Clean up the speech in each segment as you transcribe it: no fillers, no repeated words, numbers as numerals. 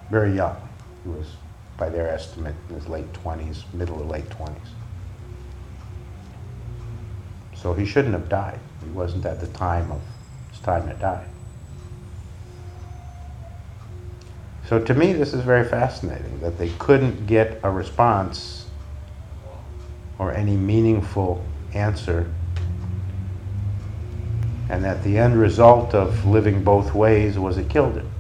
very young. He was, by their estimate, in his late 20s, middle or late 20s. So he shouldn't have died. He wasn't at the time of his time to die. So to me, this is very fascinating, that they couldn't get a response or any meaningful answer, and that the end result of living both ways was it killed him.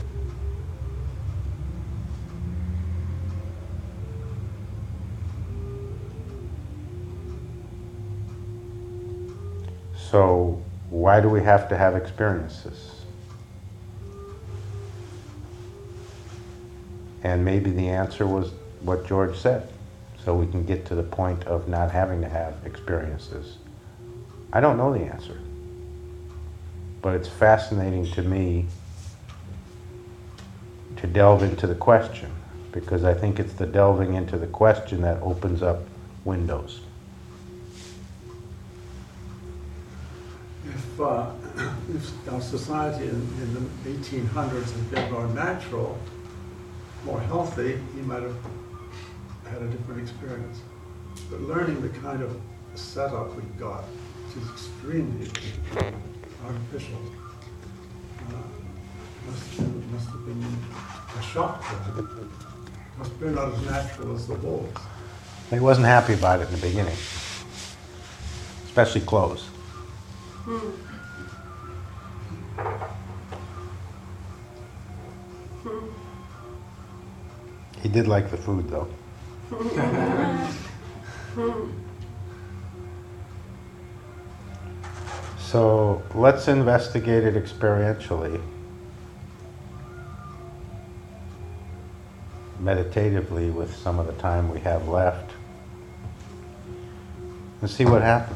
So why do we have to have experiences? And maybe the answer was what George said, so we can get to the point of not having to have experiences. I don't know the answer, but it's fascinating to me to delve into the question, because I think it's the delving into the question that opens up windows. If our society in the 1800s had been more natural, more healthy, he might have had a different experience. But learning the kind of setup we got, which is extremely artificial, must have been a shock to him. Must have been not as natural as the wolves. He wasn't happy about it in the beginning, especially clothes. He did like the food, though. So let's investigate it experientially, meditatively, with some of the time we have left, and see what happens.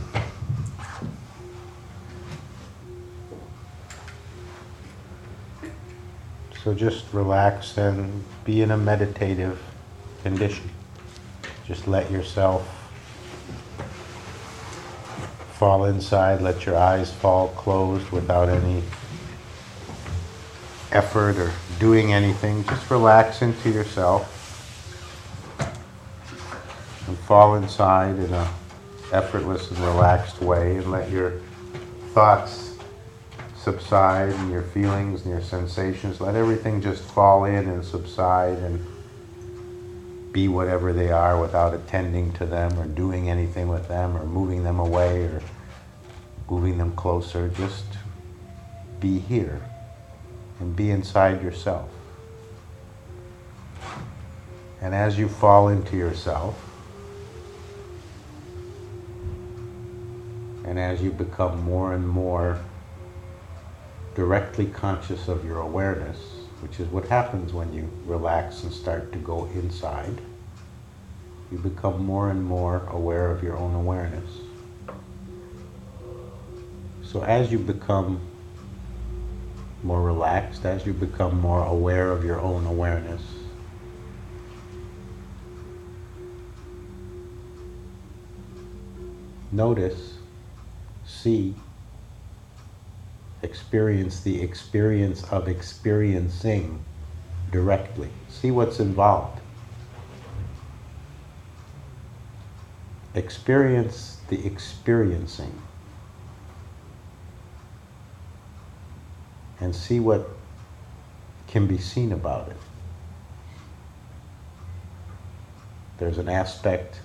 So just relax and be in a meditative condition. Just let yourself fall inside, let your eyes fall closed without any effort or doing anything. Just relax into yourself and fall inside in a effortless and relaxed way, and let your thoughts subside, and your feelings and your sensations, let everything just fall in and subside and be whatever they are without attending to them or doing anything with them or moving them away or moving them closer. Just be here and be inside yourself. And as you fall into yourself, and as you become more and more directly conscious of your awareness, which is what happens when you relax and start to go inside, you become more and more aware of your own awareness. So as you become more relaxed, as you become more aware of your own awareness, notice, see, experience the experience of experiencing directly. See what's involved. Experience the experiencing. And see what can be seen about it. There's an aspect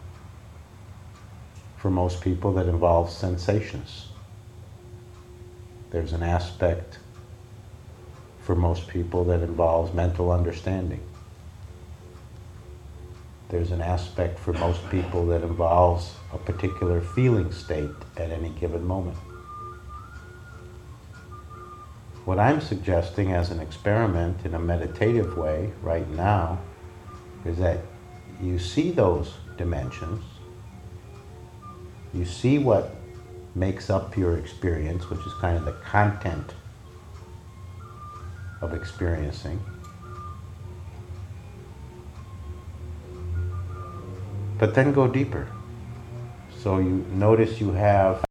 for most people that involves sensations. There's an aspect for most people that involves mental understanding. There's an aspect for most people that involves a particular feeling state at any given moment. What I'm suggesting as an experiment in a meditative way right now is that you see those dimensions, you see what makes up your experience, which is kind of the content of experiencing. But then go deeper. So you notice you have